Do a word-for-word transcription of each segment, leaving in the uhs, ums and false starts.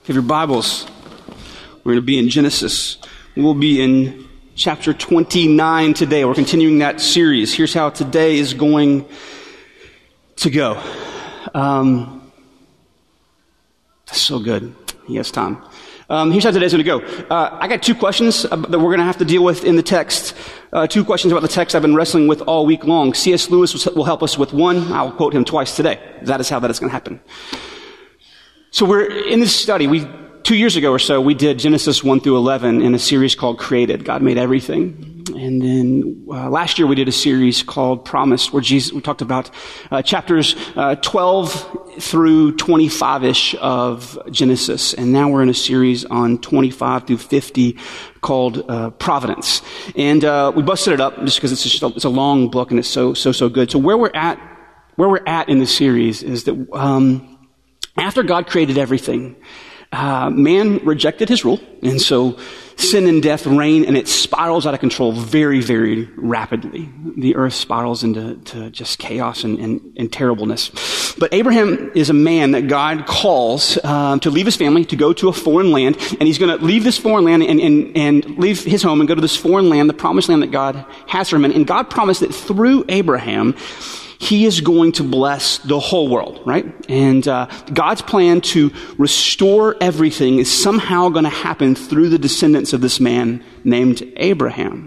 If you have your Bibles, we're going to be in Genesis. We'll be in chapter twenty-nine today. We're continuing that series. Here's how today is going to go. Um, that's so good. He has time. Um, here's how today's going to go. Uh, I got two questions that we're going to have to deal with in the text. Uh, two questions about the text I've been wrestling with all week long. C S Lewis will help us with one. I'll quote him twice today. That is how that is going to happen. So we're in this study. We two years ago or so, we did Genesis one through eleven in a series called Created. God made everything. And then uh, last year we did a series called Promised, where Jesus, we talked about uh, chapters uh, twelve through twenty-five-ish of Genesis. And now we're in a series on twenty-five through fifty called uh, Providence. And uh, we busted it up just because it's, just a, it's a long book and it's so, so, so good. So where we're at, where we're at in the series is that um, after God created everything, uh, man rejected his rule. And so sin and death reign, and it spirals out of control very, very rapidly. The earth spirals into to just chaos and, and, and terribleness. But Abraham is a man that God calls um, to leave his family, to go to a foreign land, and he's going to leave this foreign land and, and, and leave his home and go to this foreign land, the promised land that God has for him. And, and God promised that through Abraham, he is going to bless the whole world, right? And uh, God's plan to restore everything is somehow going to happen through the descendants of this man named Abraham.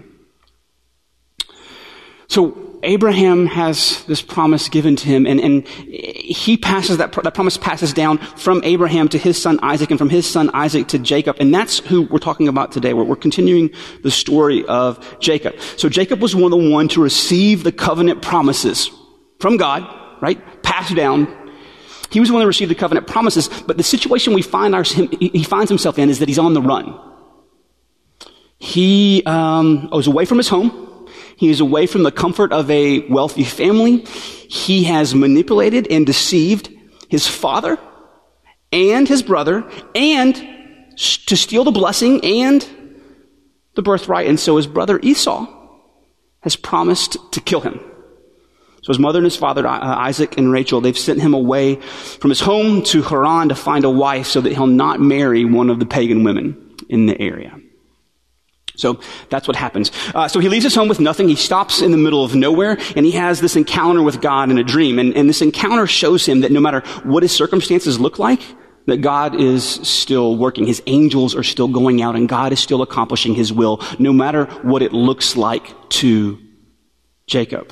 So Abraham has this promise given to him, and, and he passes that, that promise passes down from Abraham to his son Isaac, and from his son Isaac to Jacob. And that's who we're talking about today. We're, we're continuing the story of Jacob. So Jacob was one of the one to receive the covenant promises from God, right? Passed down. He was the one that received the covenant promises, but the situation we find our, he finds himself in is that he's on the run. He um, was away from his home. He is away from the comfort of a wealthy family. He has manipulated and deceived his father and his brother, and to steal the blessing and the birthright. And so his brother Esau has promised to kill him. So his mother and his father, uh, Isaac and Rachel, they've sent him away from his home to Haran to find a wife so that he'll not marry one of the pagan women in the area. So that's what happens. Uh, so he leaves his home with nothing. He stops in the middle of nowhere, and he has this encounter with God in a dream. And, and this encounter shows him that no matter what his circumstances look like, that God is still working. His angels are still going out, and God is still accomplishing his will, no matter what it looks like to Jacob.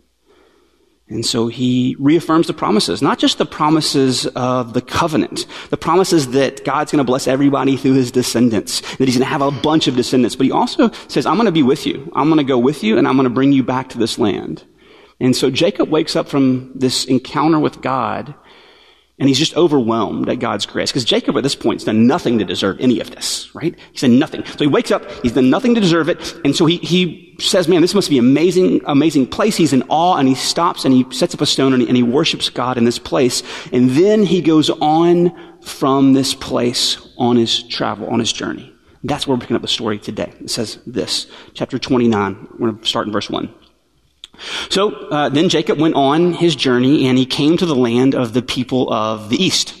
And so he reaffirms the promises, not just the promises of the covenant, the promises that God's going to bless everybody through his descendants, that he's going to have a bunch of descendants, but he also says, I'm going to be with you. I'm going to go with you, and I'm going to bring you back to this land. And so Jacob wakes up from this encounter with God, and he's just overwhelmed at God's grace. Because Jacob at this point has done nothing to deserve any of this, right? He's done nothing. So he wakes up, he's done nothing to deserve it. And so he, he says, man, this must be an amazing, amazing place. He's in awe, and he stops and he sets up a stone and he, and he worships God in this place. And then he goes on from this place on his travel, on his journey. That's where we're picking up the story today. It says this, chapter twenty-nine. We're going to start in verse one. So uh, then Jacob went on his journey, and he came to the land of the people of the east.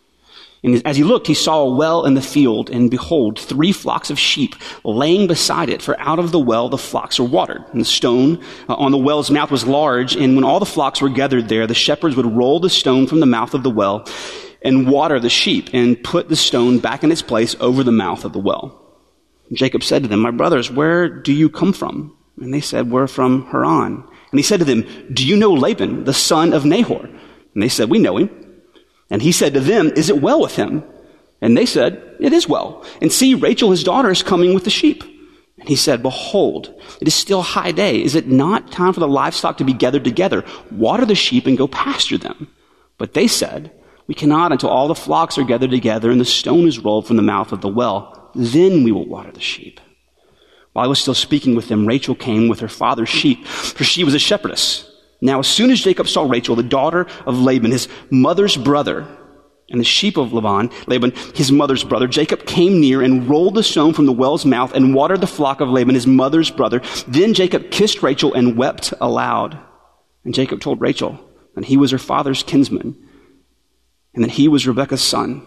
And as he looked, he saw a well in the field, and behold, three flocks of sheep laying beside it, for out of the well the flocks were watered. And the stone uh, on the well's mouth was large, and when all the flocks were gathered there, the shepherds would roll the stone from the mouth of the well and water the sheep, and put the stone back in its place over the mouth of the well. And Jacob said to them, my brothers, where do you come from? And they said, we're from Haran. And he said to them, do you know Laban, the son of Nahor? And they said, we know him. And he said to them, is it well with him? And they said, it is well. And see, Rachel, his daughter, is coming with the sheep. And he said, behold, it is still high day. Is it not time for the livestock to be gathered together? Water the sheep and go pasture them. But they said, we cannot until all the flocks are gathered together and the stone is rolled from the mouth of the well. Then we will water the sheep. While I was still speaking with them, Rachel came with her father's sheep, for she was a shepherdess. Now, as soon as Jacob saw Rachel, the daughter of Laban, his mother's brother, and the sheep of Laban, Laban, his mother's brother, Jacob came near and rolled the stone from the well's mouth and watered the flock of Laban, his mother's brother. Then Jacob kissed Rachel and wept aloud. And Jacob told Rachel that he was her father's kinsman, and that he was Rebekah's son.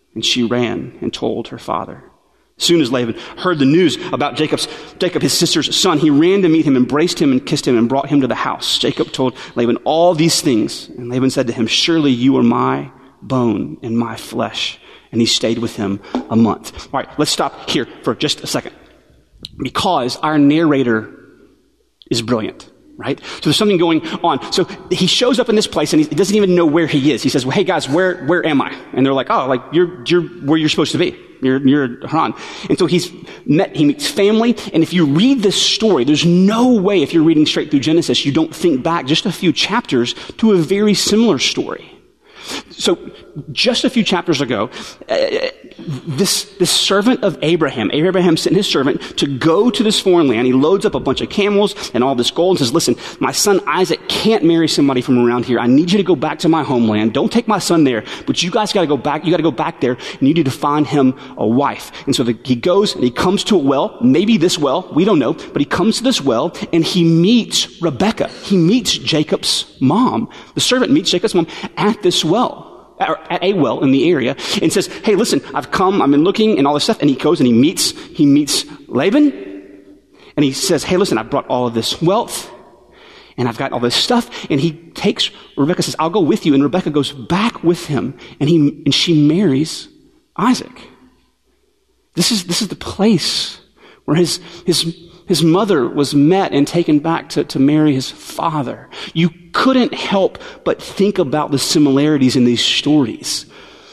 And she ran and told her father. As soon as Laban heard the news about Jacob's, Jacob, his sister's son, he ran to meet him, embraced him and kissed him and brought him to the house. Jacob told Laban all these things. And Laban said to him, surely you are my bone and my flesh. And he stayed with him a month. All right, let's stop here for just a second. Because our narrator is brilliant, right? So there's something going on. So he shows up in this place and he doesn't even know where he is. He says, well, hey guys, where, where am I? And they're like, oh, like you're, you're where you're supposed to be. You're, you're Haran. And so he's met, he meets family. And if you read this story, there's no way if you're reading straight through Genesis, you don't think back just a few chapters to a very similar story. So just a few chapters ago, uh, this, this servant of Abraham, Abraham sent his servant to go to this foreign land. He loads up a bunch of camels and all this gold and says, listen, my son Isaac can't marry somebody from around here. I need you to go back to my homeland. Don't take my son there, but you guys got to go back. You got to go back there and you need to find him a wife. And so the, he goes and he comes to a well, maybe this well, we don't know, but he comes to this well and he meets Rebekah. He meets Jacob's mom. The servant meets Jacob's mom at this well. At a well in the area and says, hey, listen, I've come, I've been looking and all this stuff. And he goes and he meets, he meets Laban and he says, hey, listen, I brought all of this wealth and I've got all this stuff. And he takes, Rebekah says, I'll go with you. And Rebekah goes back with him and he, and she marries Isaac. This is, this is the place where his, his, his mother was met and taken back to, to marry his father. You couldn't help but think about the similarities in these stories.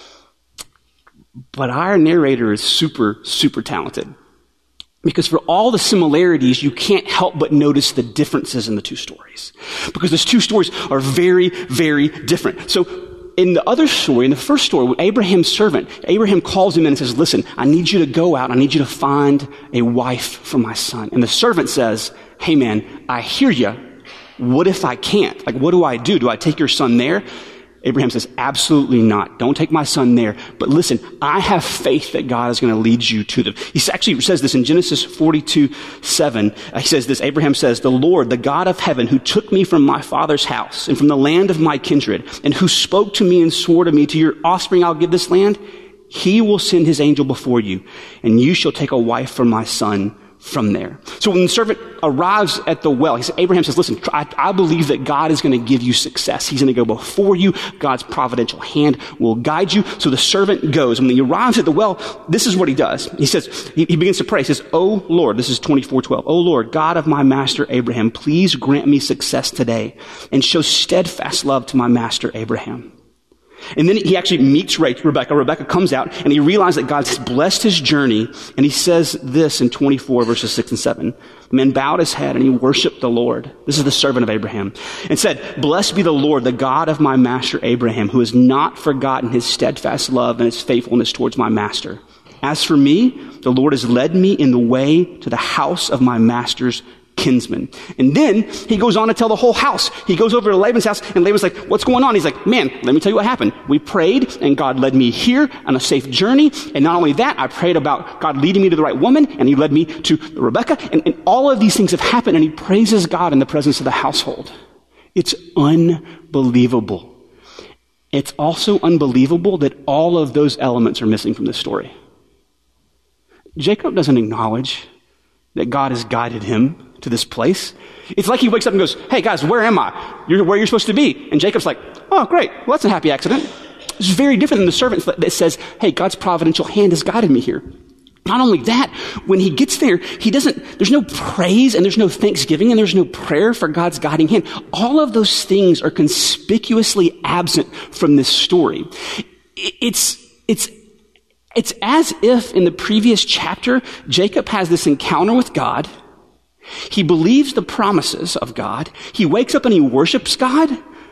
But our narrator is super, super talented. Because for all the similarities, you can't help but notice the differences in the two stories. Because those two stories are very, very different. So in the other story, in the first story, with Abraham's servant, Abraham calls him in and says, listen, I need you to go out. I need you to find a wife for my son. And the servant says, hey man, I hear you. What if I can't? Like, what do I do? Do I take your son there? Abraham says, absolutely not. Don't take my son there. But listen, I have faith that God is going to lead you to them. He actually says this in Genesis forty-two seven. He says this, Abraham says, the Lord, the God of heaven, who took me from my father's house and from the land of my kindred, and who spoke to me and swore to me, to your offspring I'll give this land, he will send his angel before you, and you shall take a wife for my son from there. So when the servant arrives at the well, he said, Abraham says, listen, I, I believe that God is going to give you success. He's going to go before you. God's providential hand will guide you. So the servant goes. And when he arrives at the well, this is what he does. He says, he, he begins to pray. He says, oh Lord, this is twenty-four twelve. Oh Lord, God of my master Abraham, please grant me success today and show steadfast love to my master Abraham. And then he actually meets Rebekah. Rebekah comes out and he realizes that God's blessed his journey. And he says this in twenty-four verses six and seven. The man bowed his head and he worshiped the Lord. This is the servant of Abraham. And said, blessed be the Lord, the God of my master Abraham, who has not forgotten his steadfast love and his faithfulness towards my master. As for me, the Lord has led me in the way to the house of my master's kinsman. And then he goes on to tell the whole house. He goes over to Laban's house and Laban's like, what's going on? He's like, man, let me tell you what happened. We prayed and God led me here on a safe journey. And not only that, I prayed about God leading me to the right woman and he led me to Rebekah. And, and all of these things have happened and he praises God in the presence of the household. It's unbelievable. It's also unbelievable that all of those elements are missing from this story. Jacob doesn't acknowledge that God has guided him to this place. It's like he wakes up and goes, hey guys, where am I? You're where you're supposed to be. And Jacob's like, oh great, well that's a happy accident. It's very different than the servant that says, hey, God's providential hand has guided me here. Not only that, when he gets there, he doesn't, there's no praise and there's no thanksgiving and there's no prayer for God's guiding hand. All of those things are conspicuously absent from this story. It's, it's, it's as if in the previous chapter, Jacob has this encounter with God. He believes the promises of God. He wakes up and he worships God,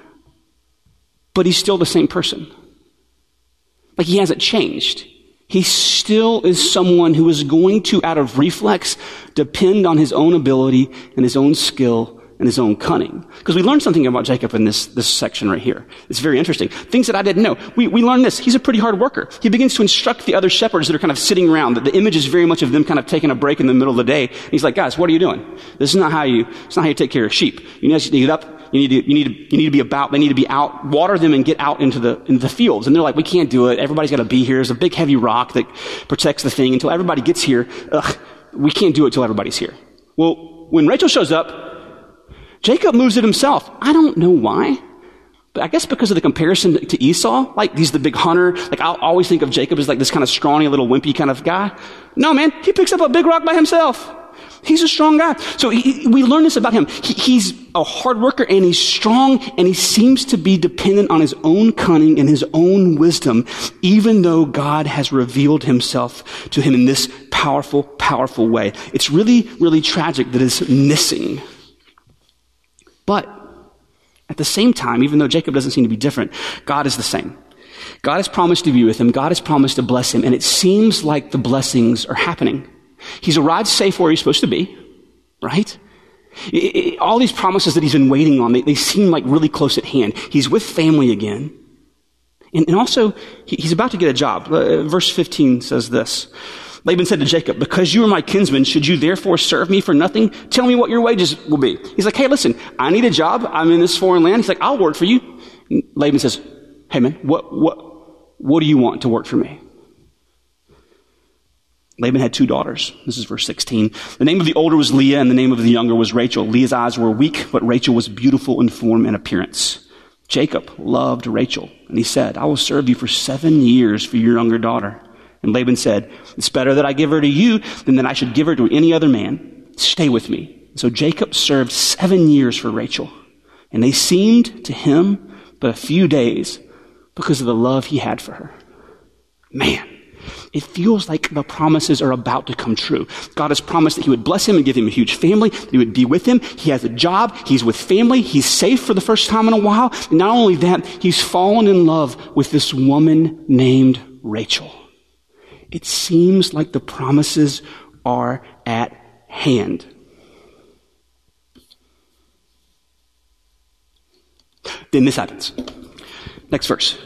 but he's still the same person. Like he hasn't changed. He still is someone who is going to, out of reflex, depend on his own ability and his own skill and his own cunning. Because we learned something about Jacob in this, this section right here. It's very interesting. Things that I didn't know. We, we learned this. He's a pretty hard worker. He begins to instruct the other shepherds that are kind of sitting around. The image is very much of them kind of taking a break in the middle of the day. And he's like, guys, what are you doing? This is not how you, it's not how you take care of sheep. You need to get up, you you need to, you need to, you need to be about, they need to be out, water them and get out into the, into the fields. And they're like, we can't do it. Everybody's got to be here. There's a big heavy rock that protects the thing until everybody gets here. Ugh, we can't do it till everybody's here. Well, when Rachel shows up, Jacob moves it himself. I don't know why. But I guess because of the comparison to Esau, like he's the big hunter, like I'll always think of Jacob as like this kind of scrawny little wimpy kind of guy. No, man, he picks up a big rock by himself. He's a strong guy. So he, we learn this about him. He, he's a hard worker and he's strong and he seems to be dependent on his own cunning and his own wisdom, even though God has revealed himself to him in this powerful, powerful way. It's really, really tragic that it's missing. But at the same time, even though Jacob doesn't seem to be different, God is the same. God has promised to be with him. God has promised to bless him. And it seems like the blessings are happening. He's arrived safe where he's supposed to be, right? It, it, all these promises that he's been waiting on, they, they seem like really close at hand. He's with family again. And, and also, he, he's about to get a job. Uh, verse fifteen says this. Laban said to Jacob, because you are my kinsman, should you therefore serve me for nothing? Tell me what your wages will be. He's like, hey, listen, I need a job. I'm in this foreign land. He's like, I'll work for you. And Laban says, hey, man, what, what, what do you want to work for me? Laban had two daughters. This is verse sixteen. The name of the older was Leah, and the name of the younger was Rachel. Leah's eyes were weak, but Rachel was beautiful in form and appearance. Jacob loved Rachel, and he said, I will serve you for seven years for your younger daughter. And Laban said, it's better that I give her to you than that I should give her to any other man. Stay with me. So Jacob served seven years for Rachel, and they seemed to him but a few days because of the love he had for her. Man, it feels like the promises are about to come true. God has promised that he would bless him and give him a huge family, that he would be with him. He has a job. He's with family. He's safe for the first time in a while. And not only that, he's fallen in love with this woman named Rachel. It seems like the promises are at hand. Then this happens. Next verse.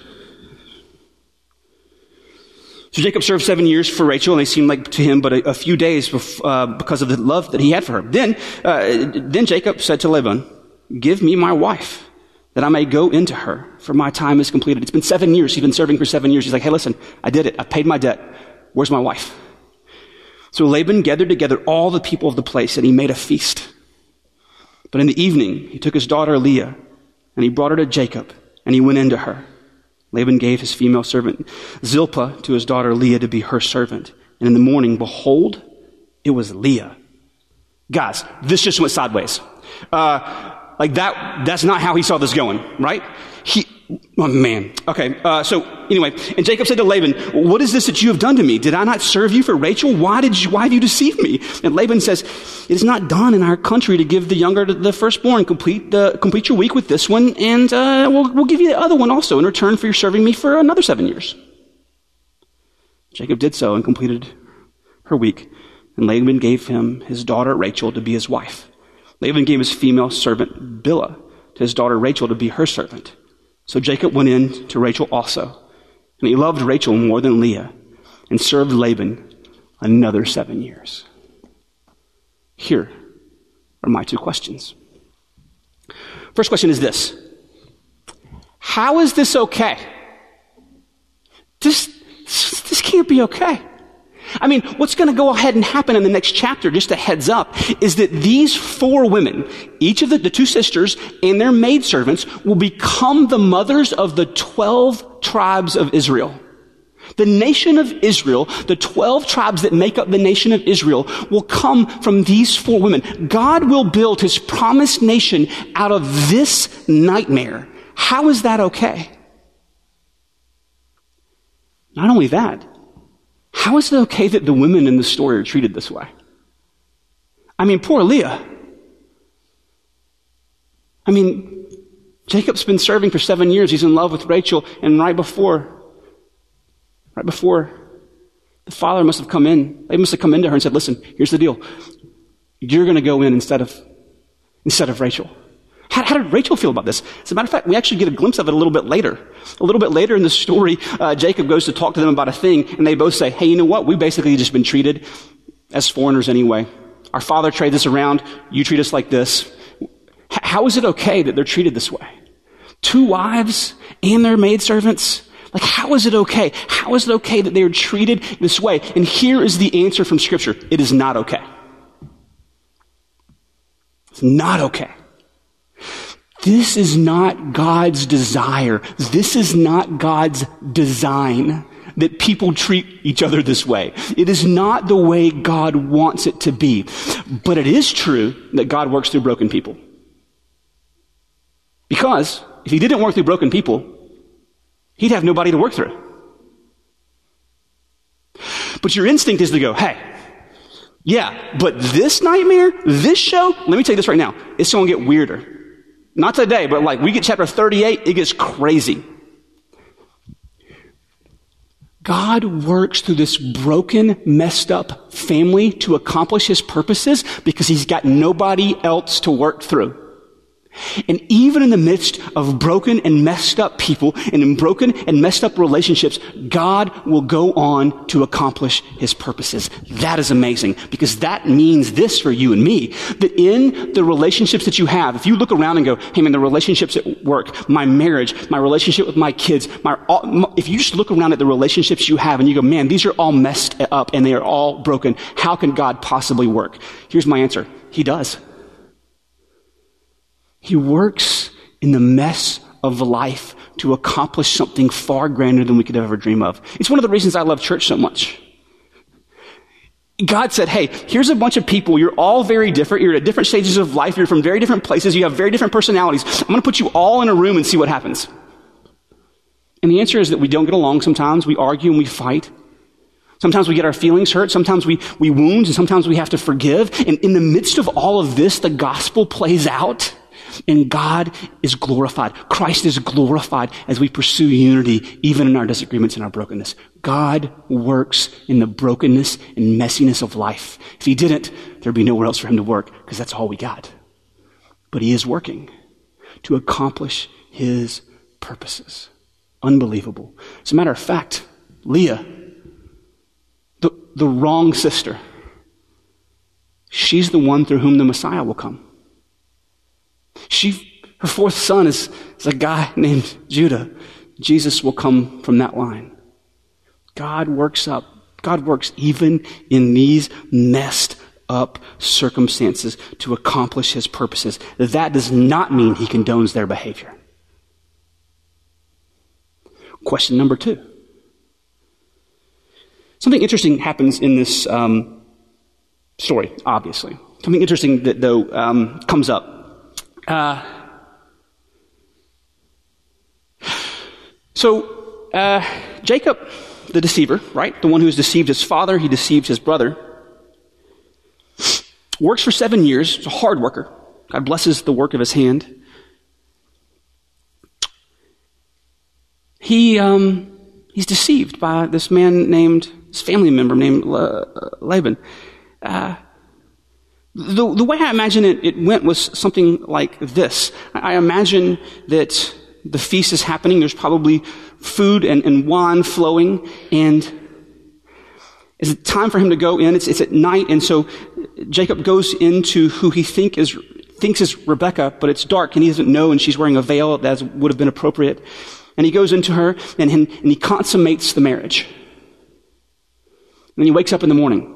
So Jacob served seven years for Rachel, and they seemed like to him but a, a few days bef- uh, because of the love that he had for her. Then, uh, then Jacob said to Laban, give me my wife, that I may go into her, for my time is completed. It's been seven years. He's been serving for seven years. He's like, hey, listen, I did it. I paid my debt. Where's my wife? So Laban gathered together all the people of the place, and he made a feast. But in the evening, he took his daughter Leah, and he brought her to Jacob, and he went into her. Laban gave his female servant Zilpah to his daughter Leah to be her servant. And in the morning, behold, it was Leah. Guys, this just went sideways. Uh, like that, that's not how he saw this going, right? He, oh man. Okay. Uh, so anyway, and Jacob said to Laban, what is this that you have done to me? Did I not serve you for Rachel? Why did you, why have you deceived me? And Laban says, it is not done in our country to give the younger to the firstborn. Complete the, complete your week with this one, and uh, we'll, we'll give you the other one also in return for your serving me for another seven years. Jacob did so and completed her week. And Laban gave him his daughter Rachel to be his wife. Laban gave his female servant Bilhah to his daughter Rachel to be her servant. So Jacob went in to Rachel also, and he loved Rachel more than Leah, and served Laban another seven years. Here are my two questions. First question is this. How is this okay? This, this can't be okay. I mean, what's going to go ahead and happen in the next chapter, just a heads up, is that these four women, each of the, the two sisters and their maidservants, will become the mothers of the twelve tribes of Israel. The nation of Israel, the twelve tribes that make up the nation of Israel, will come from these four women. God will build his promised nation out of this nightmare. How is that okay? Not only that, how is it okay that the women in the story are treated this way? I mean, poor Leah. I mean, Jacob's been serving for seven years. He's in love with Rachel, and right before, right before, the father must have come in. They must have come into her and said, listen, here's the deal. You're going to go in instead of, instead of Rachel. How, how did Rachel feel about this? As a matter of fact, we actually get a glimpse of it a little bit later. A little bit later in the story, uh, Jacob goes to talk to them about a thing, and they both say, hey, you know what? We've basically just been treated as foreigners anyway. Our father trades us around. You treat us like this. H- how is it okay that they're treated this way? Two wives and their maidservants? Like, how is it okay? How is it okay that they are treated this way? And here is the answer from Scripture. It is not okay. It's not okay. This is not God's desire. This is not God's design that people treat each other this way. It is not the way God wants it to be. But it is true that God works through broken people. Because if he didn't work through broken people, he'd have nobody to work through. But your instinct is to go, hey, yeah, but this nightmare, this show, let me tell you this right now, it's going to get weirder. Not today, but like we get chapter thirty-eight, it gets crazy. God works through this broken, messed up family to accomplish his purposes because he's got nobody else to work through. And even in the midst of broken and messed up people and in broken and messed up relationships, God will go on to accomplish his purposes. That is amazing because that means this for you and me, that in the relationships that you have, if you look around and go, hey man, the relationships at work, my marriage, my relationship with my kids, my, all, my, if you just look around at the relationships you have and you go, man, these are all messed up and they are all broken. How can God possibly work? Here's my answer. He does. He works in the mess of life to accomplish something far grander than we could ever dream of. It's one of the reasons I love church so much. God said, hey, here's a bunch of people. You're all very different. You're at different stages of life. You're from very different places. You have very different personalities. I'm going to put you all in a room and see what happens. And the answer is that we don't get along sometimes. We argue and we fight. Sometimes we get our feelings hurt. Sometimes we, we wound, and sometimes we have to forgive. And in the midst of all of this, the gospel plays out. And God is glorified. Christ is glorified as we pursue unity, even in our disagreements and our brokenness. God works in the brokenness and messiness of life. If he didn't, there'd be nowhere else for him to work because that's all we got. But he is working to accomplish his purposes. Unbelievable. As a matter of fact, Leah, the, the wrong sister, she's the one through whom the Messiah will come. She, her fourth son is, is a guy named Judah. Jesus will come from that line. God works up. God works even in these messed up circumstances to accomplish his purposes. That does not mean he condones their behavior. Question number two. Something interesting happens in this um, story, obviously. Something interesting that, though, um, comes up. Uh, so, uh, Jacob, the deceiver, right? The one who has deceived his father, he deceived his brother, works for seven years. He's a hard worker. God blesses the work of his hand. He, um, he's deceived by this man named, his family member named uh, Laban. Uh, The, the way I imagine it, it went was something like this. I imagine that the feast is happening. There's probably food and, and wine flowing. And it's time for him to go in. It's, it's at night. And so Jacob goes into who he think is, thinks is Rebekah, but it's dark and he doesn't know. And she's wearing a veil that would have been appropriate. And he goes into her and, and, and he consummates the marriage. And then he wakes up in the morning.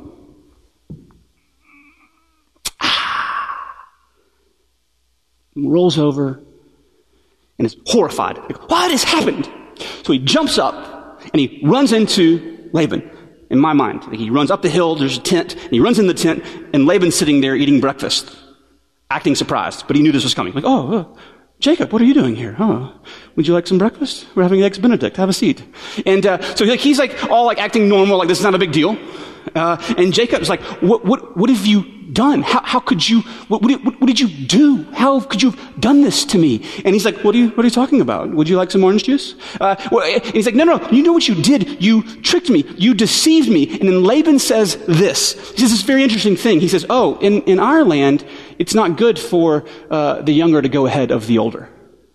Rolls over and is horrified. Like, what has happened? So he jumps up and he runs into Laban. In my mind, like he runs up the hill, there's a tent, and he runs in the tent, and Laban's sitting there eating breakfast, acting surprised, but he knew this was coming. Like, oh, uh, Jacob, what are you doing here? Oh, would you like some breakfast? We're having eggs Benedict. Have a seat. And uh, so like, he's like all like acting normal, like this is not a big deal. Uh, and Jacob's like, what, what, what have you done? How, how could you, what, what, did, what, what did you do? How could you have done this to me? And he's like, what are you, what are you talking about? Would you like some orange juice? Uh, well, and he's like, no, no, you know what you did? You tricked me. You deceived me. And then Laban says this. He says this very interesting thing. He says, oh, in, in our land, it's not good for uh, the younger to go ahead of the older.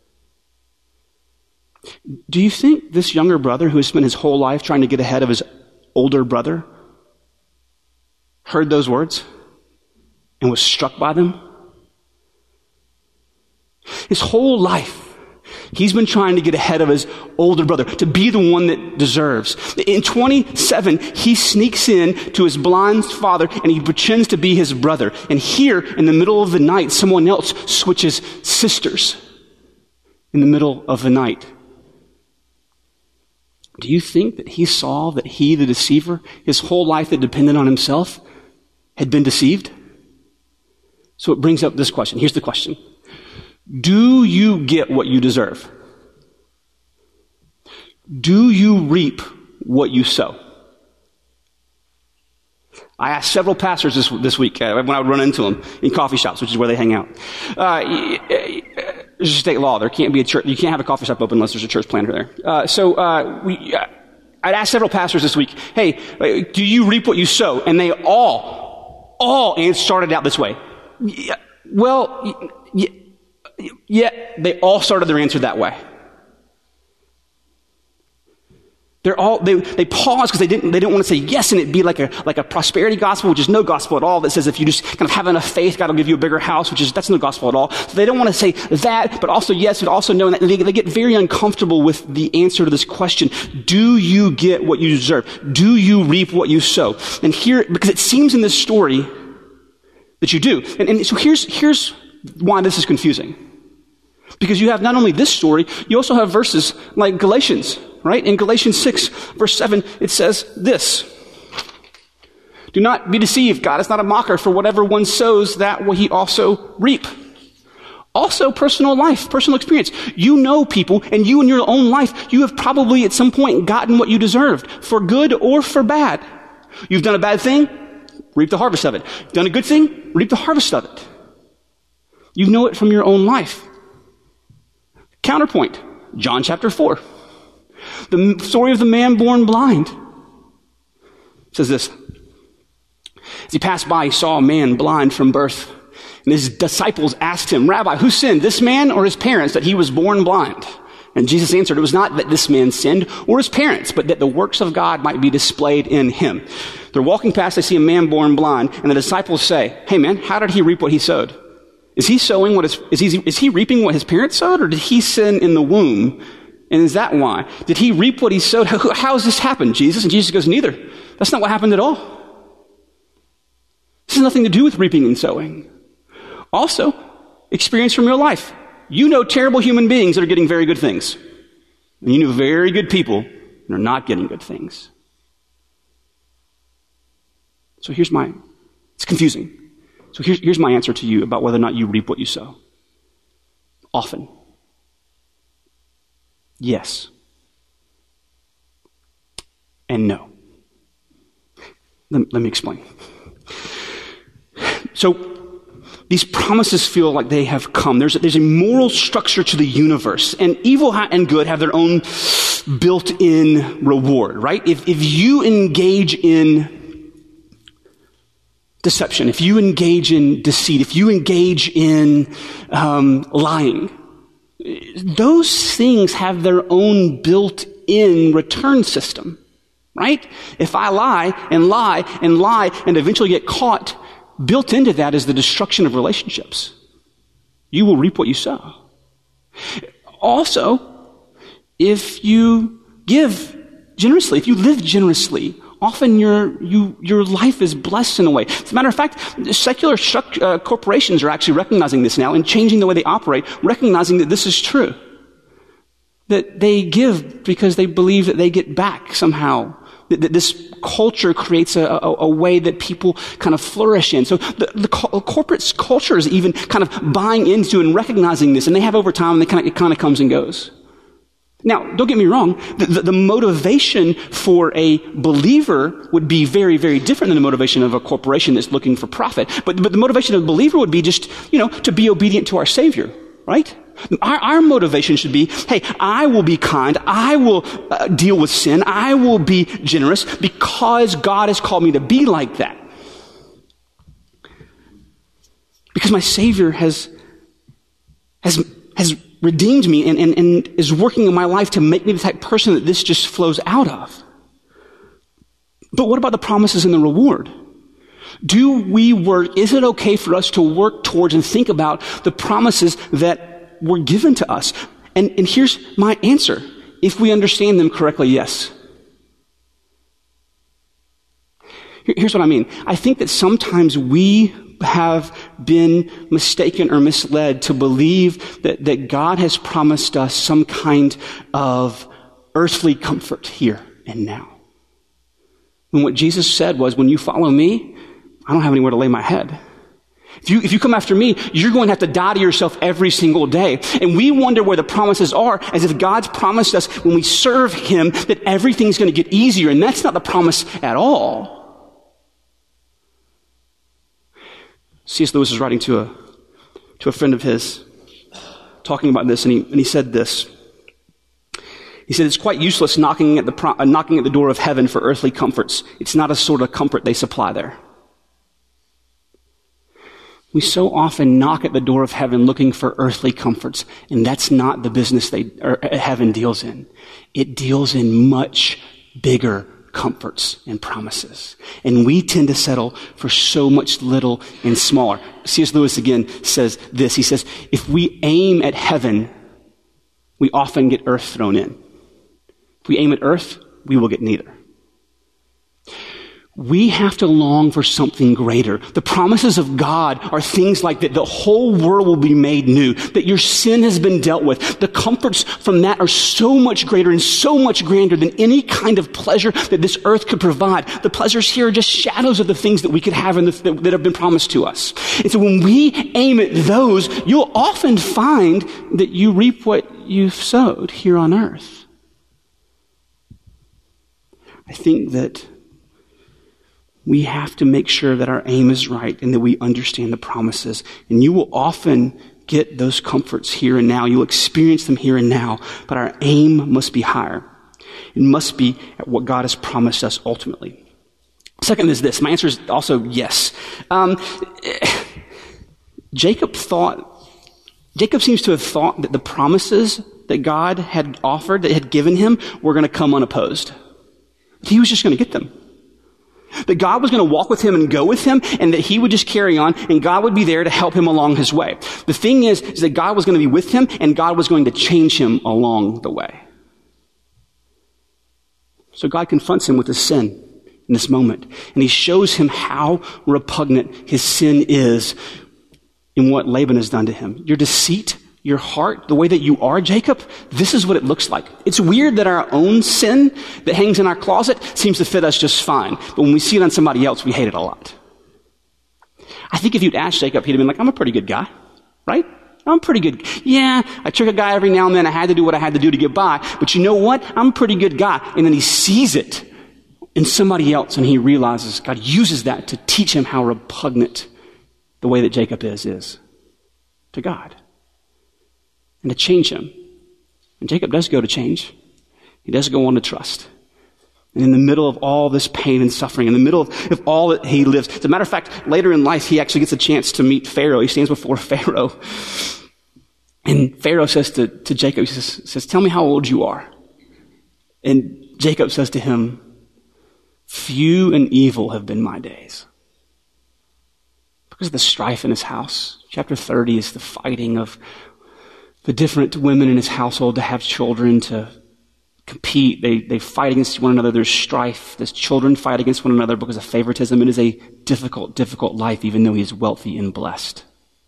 Do you think this younger brother who has spent his whole life trying to get ahead of his older brother heard those words and was struck by them? His whole life, he's been trying to get ahead of his older brother, to be the one that deserves. In twenty-seven, he sneaks in to his blind father and he pretends to be his brother. And here, in the middle of the night, someone else switches sisters in the middle of the night. Do you think that he saw that he, the deceiver, his whole life that depended on himself, had been deceived? So it brings up this question. Here's the question. Do you get what you deserve? Do you reap what you sow? I asked several pastors this, this week uh, when I would run into them in coffee shops, which is where they hang out. Uh, there's a state law. There can't be a church. You can't have a coffee shop open unless there's a church planter there. Uh, so uh, we, uh, I'd asked several pastors this week, hey, do you reap what you sow? And they all, all started out this way. Yeah, well, yeah. Yeah, they all started their answer that way. They're all they they paused because they didn't they didn't want to say yes and it'd be like a like a prosperity gospel, which is no gospel at all. That says if you just kind of have enough faith, God will give you a bigger house, which is that's no gospel at all. So they don't want to say that, but also yes, but also no. And they, they get very uncomfortable with the answer to this question: do you get what you deserve? Do you reap what you sow? And here, because it seems in this story that you do. And, and so here's here's why this is confusing. Because you have not only this story, you also have verses like Galatians, right? In Galatians six, verse seven, it says this. Do not be deceived. God is not a mocker. For whatever one sows, that will he also reap. Also, personal life, personal experience. You know people, and you in your own life, you have probably at some point gotten what you deserved, for good or for bad. You've done a bad thing, reap the harvest of it. Done a good thing, reap the harvest of it. You know it from your own life. Counterpoint, John chapter four. The story of the man born blind. It says this. As he passed by, he saw a man blind from birth. And his disciples asked him, Rabbi, who sinned, this man or his parents, that he was born blind? And Jesus answered, it was not that this man sinned or his parents, but that the works of God might be displayed in him. They're walking past, they see a man born blind, and the disciples say, hey man, how did he reap what he sowed? Is he sowing what his, is he, is he reaping what his parents sowed, or did he sin in the womb? And is that why? Did he reap what he sowed? How, how has this happened, Jesus? And Jesus goes, neither. That's not what happened at all. This has nothing to do with reaping and sowing. Also, experience from your life. You know terrible human beings that are getting very good things. And you know very good people that are not getting good things. So here's my, it's confusing. So here's, here's my answer to you about whether or not you reap what you sow. Often. Yes. And no. Let, let me explain. So these promises feel like they have come. There's a, there's a moral structure to the universe, and evil and good have their own built-in reward, right? If, if you engage in deception, if you engage in deceit, if you engage in um, lying, those things have their own built-in return system, right? If I lie and lie and lie and eventually get caught, built into that is the destruction of relationships. You will reap what you sow. Also, if you give generously, if you live generously, often your you, your life is blessed in a way. As a matter of fact, secular uh, corporations are actually recognizing this now and changing the way they operate, recognizing that this is true. That they give because they believe that they get back somehow. That, that this culture creates a, a, a way that people kind of flourish in. So the, the co- corporate culture is even kind of buying into and recognizing this, and they have over time, and they kind of, it kind of comes and goes. Now, don't get me wrong, the, the, the motivation for a believer would be very, very different than the motivation of a corporation that's looking for profit. But, but the motivation of a believer would be just, you know, to be obedient to our Savior, right? Our, our motivation should be, hey, I will be kind, I will uh, deal with sin, I will be generous because God has called me to be like that. Because my Savior has, has, has redeemed me and, and, and is working in my life to make me the type of person that this just flows out of. But what about the promises and the reward? Do we work, is it okay for us to work towards and think about the promises that were given to us. And, and here's my answer. If we understand them correctly, yes. Here's what I mean. I think that sometimes we have been mistaken or misled to believe that, that God has promised us some kind of earthly comfort here and now. And what Jesus said was, when you follow me, I don't have anywhere to lay my head. If you, if you come after me, you're going to have to die to yourself every single day. And we wonder where the promises are, as if God's promised us when we serve him that everything's going to get easier. And that's not the promise at all. C S Lewis was writing to a, to a friend of his, talking about this, and he, and he said this. He said, it's quite useless knocking at the pro- uh, knocking at the door of heaven for earthly comforts. It's not a sort of comfort they supply there. We so often knock at the door of heaven looking for earthly comforts, and that's not the business they or heaven deals in. It deals in much bigger comforts and promises. And we tend to settle for so much little and smaller. C S Lewis again says this. He says, if we aim at heaven, we often get earth thrown in. If we aim at earth, we will get neither. We have to long for something greater. The promises of God are things like that the whole world will be made new, that your sin has been dealt with. The comforts from that are so much greater and so much grander than any kind of pleasure that this earth could provide. The pleasures here are just shadows of the things that we could have and that, that have been promised to us. And so when we aim at those, you'll often find that you reap what you've sowed here on earth. I think that we have to make sure that our aim is right and that we understand the promises. And you will often get those comforts here and now. You'll experience them here and now. But our aim must be higher. It must be at what God has promised us ultimately. Second is this. My answer is also yes. Um, Jacob thought, Jacob seems to have thought that the promises that God had offered, that had given him, were going to come unopposed. He was just going to get them. That God was going to walk with him and go with him, and that he would just carry on, and God would be there to help him along his way. The thing is, is that God was going to be with him, and God was going to change him along the way. So God confronts him with his sin in this moment, and he shows him how repugnant his sin is in what Laban has done to him. Your deceit, your heart, the way that you are, Jacob, this is what it looks like. It's weird that our own sin that hangs in our closet seems to fit us just fine. But when we see it on somebody else, we hate it a lot. I think if you'd asked Jacob, he'd have been like, I'm a pretty good guy, right? I'm pretty good. Yeah, I trick a guy every now and then. I had to do what I had to do to get by. But you know what? I'm a pretty good guy. And then he sees it in somebody else, and he realizes God uses that to teach him how repugnant the way that Jacob is, is to God. And to change him. And Jacob does go to change. He does go on to trust. And in the middle of all this pain and suffering, in the middle of, of all that he lives, as a matter of fact, later in life, he actually gets a chance to meet Pharaoh. He stands before Pharaoh. And Pharaoh says to, to Jacob, he says, says, tell me how old you are. And Jacob says to him, few and evil have been my days. Because of the strife in his house. Chapter thirty is the fighting of the different women in his household to have children, to compete. They they fight against one another. There's strife. There's children fight against one another because of favoritism. It is a difficult, difficult life, even though he is wealthy and blessed.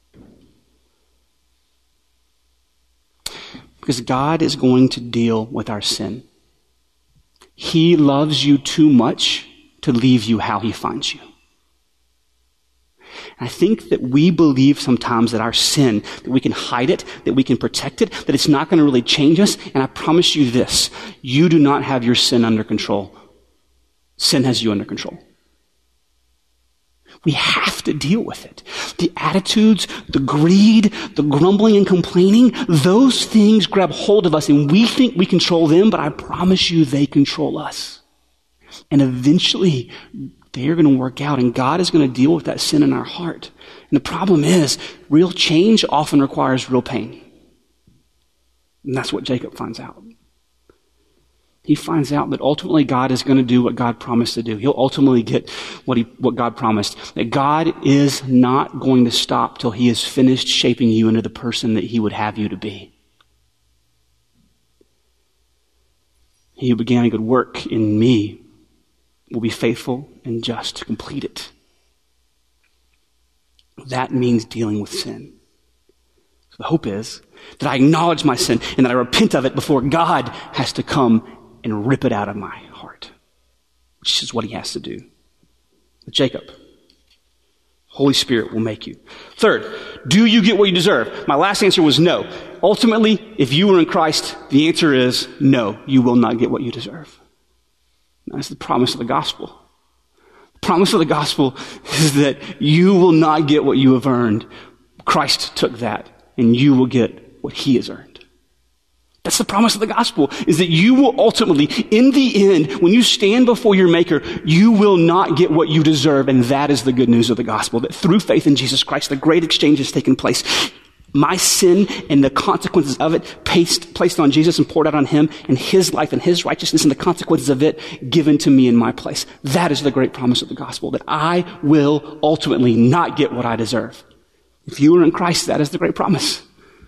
Because God is going to deal with our sin. He loves you too much to leave you how he finds you. And I think that we believe sometimes that our sin, that we can hide it, that we can protect it, that it's not going to really change us. And I promise you this, you do not have your sin under control. Sin has you under control. We have to deal with it. The attitudes, the greed, the grumbling and complaining, those things grab hold of us and we think we control them, but I promise you they control us. And eventually they are going to work out, and God is going to deal with that sin in our heart. And the problem is, real change often requires real pain. And that's what Jacob finds out. He he finds out that ultimately God is going to do what God promised to do. He'll ultimately get what he, what God promised. That God is not going to stop till he has finished shaping you into the person that he would have you to be. He who began a good work in me will be faithful and just to complete it. That means dealing with sin. So the hope is that I acknowledge my sin and that I repent of it before God has to come and rip it out of my heart, which is what he has to do with Jacob. Holy Spirit will make you. Third, do you get what you deserve? My last answer was no. Ultimately, if you are in Christ, the answer is no, you will not get what you deserve. That's the promise of the gospel. The promise of the gospel is that you will not get what you have earned. Christ took that, and you will get what he has earned. That's the promise of the gospel, is that you will ultimately, in the end, when you stand before your Maker, you will not get what you deserve, and that is the good news of the gospel, that through faith in Jesus Christ, the great exchange has taken place. My sin and the consequences of it placed, placed on Jesus and poured out on him, and his life and his righteousness and the consequences of it given to me in my place. That is the great promise of the gospel, that I will ultimately not get what I deserve. If you are in Christ, that is the great promise.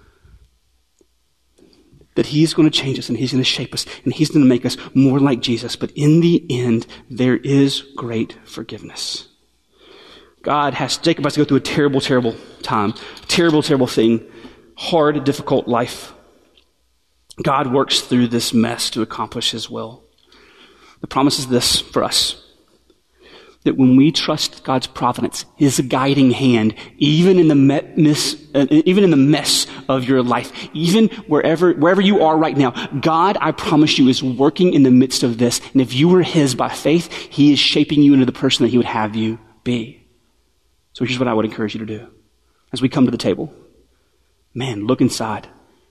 That he's going to change us and he's going to shape us and he's going to make us more like Jesus. But in the end, there is great forgiveness. God has, Jacob has to go through a terrible, terrible time. Terrible, terrible thing. Hard, difficult life. God works through this mess to accomplish his will. The promise is this for us. That when we trust God's providence, his guiding hand, even in the mess, uh, even in the mess of your life, even wherever, wherever you are right now, God, I promise you, is working in the midst of this. And if you were his by faith, he is shaping you into the person that he would have you be. So here's what I would encourage you to do. As we come to the table, man, look inside.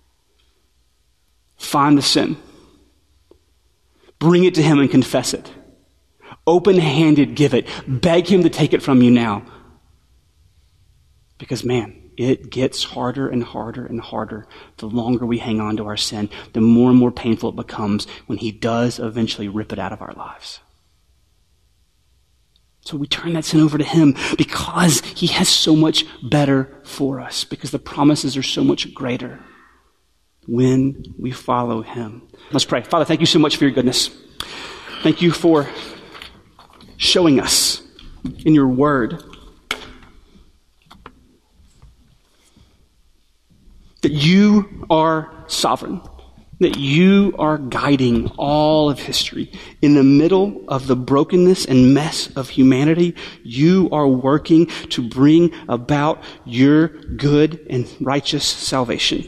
Find the sin. Bring it to him and confess it. Open-handed give it. Beg him to take it from you now. Because man, it gets harder and harder and harder the longer we hang on to our sin, the more and more painful it becomes when he does eventually rip it out of our lives. So we turn that sin over to him because he has so much better for us, because the promises are so much greater when we follow him. Let's pray. Father, thank you so much for your goodness. Thank you for showing us in your word that you are sovereign, that you are guiding all of history. In the middle of the brokenness and mess of humanity, you are working to bring about your good and righteous salvation.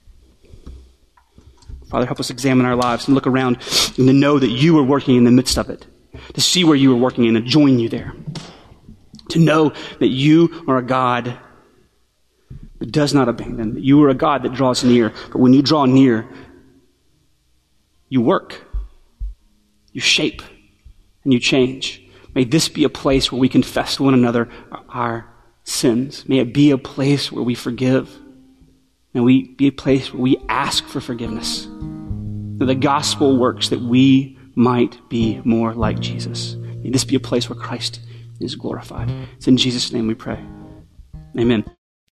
Father, help us examine our lives and look around and to know that you are working in the midst of it, to see where you are working and to join you there, to know that you are a God that does not abandon, that you are a God that draws near, but when you draw near, you work, you shape, and you change. May this be a place where we confess to one another our sins. May it be a place where we forgive. May we be a place where we ask for forgiveness. That the gospel works that we might be more like Jesus. May this be a place where Christ is glorified. It's in Jesus' name we pray. Amen.